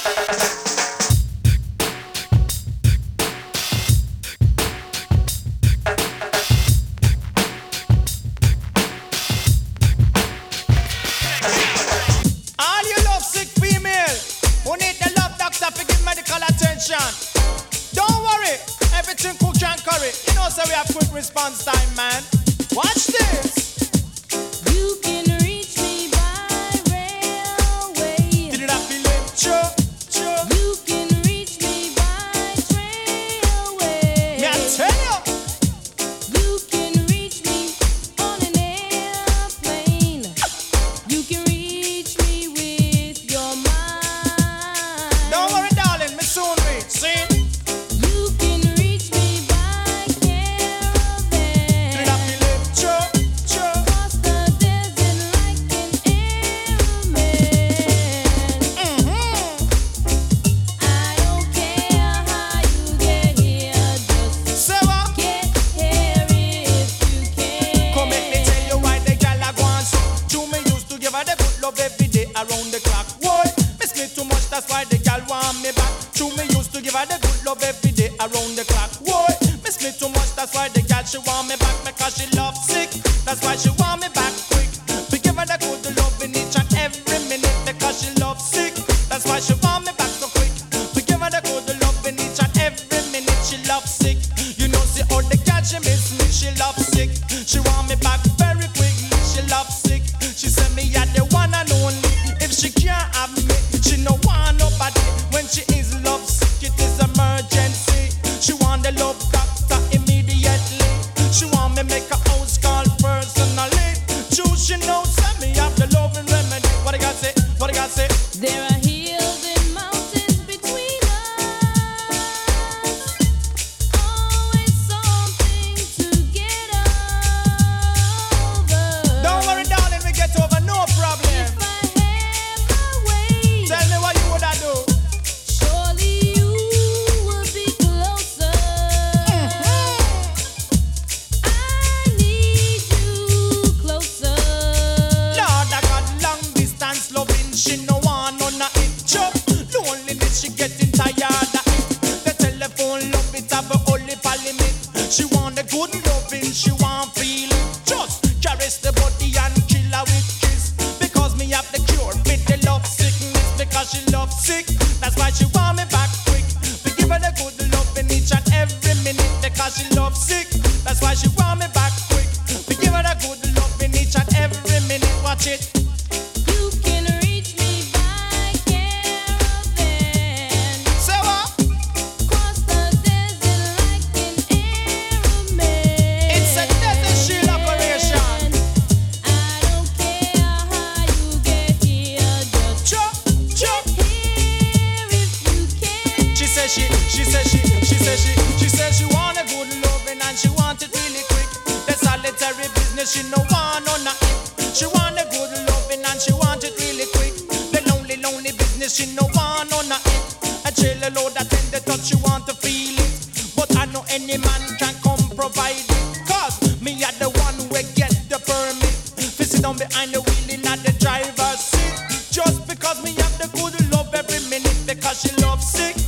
All you love sick female who need the love doctor to give medical attention. Don't worry, everything cook and curry. You know, so we have quick response time, man. Watch this. You can reach me by railway. Did it have feeling? Sure, sure. You can reach me by trailway. Me I tell you. You can reach me on an airplane. You can reach me with your mind. Don't worry, darling, me soon reach. See? You can reach me by caravan. Did it have feeling? Sure, sure. Across the desert like an airman. I don't care how you get here, just Say what? get here if you can. Come make me tell you why the gal a gone so. True, me used to give her the good love every day around the clock. Why? Miss me too much, that's why the gal want me back. True, me used to give her the good love every day around the clock. Why? Miss me too much, that's why the gal she want me back because she love sick. That's why she want me back quick. We give her the good love in each and every minute because she love sick. That's why she want me back so quick. We give her the good love in each and every minute. She love sick. You know, see all the gal she miss me. She love sick. She want me back very quickly. She love sick. She said me are the one and only. If she can't have me, she no want nobody. When she is love sick, it is emergency. She want the love doctor immediately. She want me make a house call personally. True, she knows that me have the loving remedy. What I got say? What I got say? There are hills and mountains between us. Always something to get over. Don't worry, darling, we get over, no problem. If I had my way, Tell me what you woulda do. surely you would be closer. I need you closer. Lord, I got long distance loving. She no want none of it. Chop. Loneliness, she getting tired of it. The telephone love it have a only limit. She want the good loving, she want feel it. Just caress the body and kill her with kiss. Because me have the cure with the love sickness. Because she love sick, that's why she want me back quick. We give her the good loving each and every minute. Because she love sick, that's why she want me back quick. We give her the good loving each and every minute. Watch it. You can reach me by caravan. Say what? Cross the desert like an airman. It's a desert shield operation. I don't care how you get here, just Chop, chop. get here if you can. She says she want a good loving and she want it really quick. The solitary business she no want none of it. She want a good loving and she want it really quick. The lonely business she no want none of it. A chill load that tender touch she want to feel it. But I know any man can come provide it. Cause me are the one who get the permit. Fi sit down behind the wheel in the driver's seat. Just because me have the good love every minute. Because she love sick.